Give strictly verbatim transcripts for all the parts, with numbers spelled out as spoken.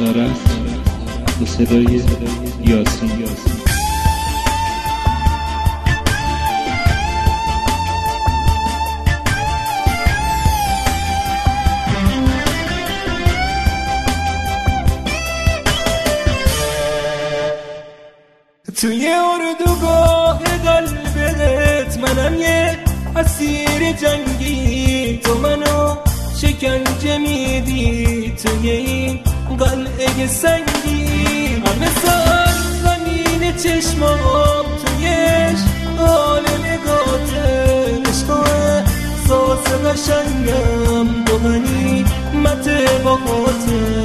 اسارت با صدای یاسین. توی اردوگاه قلبت منم یه اسیر جنگی، تو منو شکنجه میدی توی این قلعه سنگی. همه سر زمین چشمام تویش حال نگاته، عشقای ساس قشنگم دو غنیمت باقاته.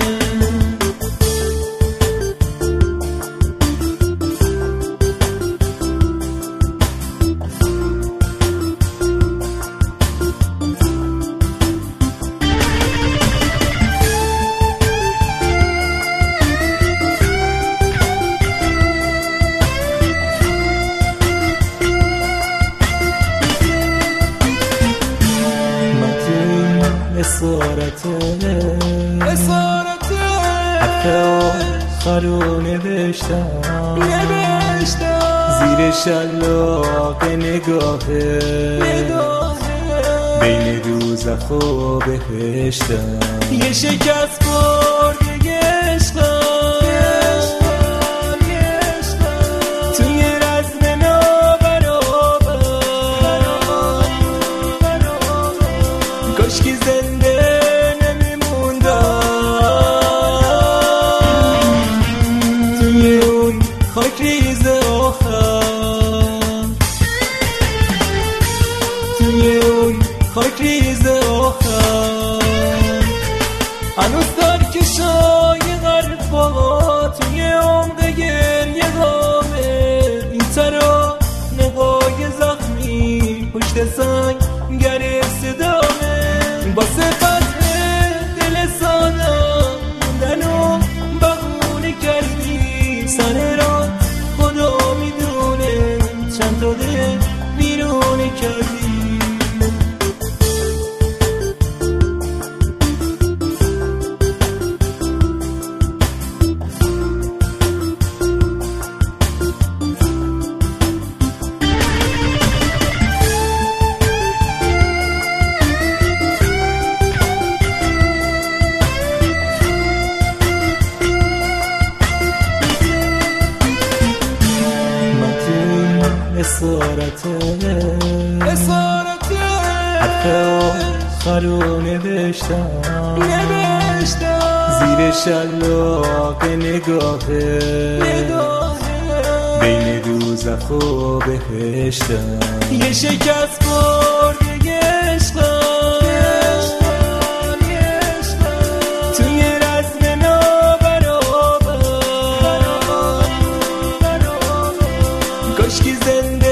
اسارته اسارته حرف آخرو نوشتم نوشتم زیر شلاق نگاهه بین دوزخ و بهشتم. یه شکست خورده عشقم توی رزم نابرابر، کاشکی زنده خاک ریز آخر، توی اون خاک ریز آخر هنوز در کشای غرفا توی عمق گریه غامه. این ترا نقای زخمی پشت سنگر صدامه، با سپت دل سادم موندن و بغونه کردی سر را خدا میدونه چند تا دل بیرونه کردی. اسارته اسارته حرف آخرو نوشتم نوشتم زیر شلاق نگاهه بین دوزخ و بهشتم. یه شکست خورده عشقم توی رزم نابرابر، کاشکی زنده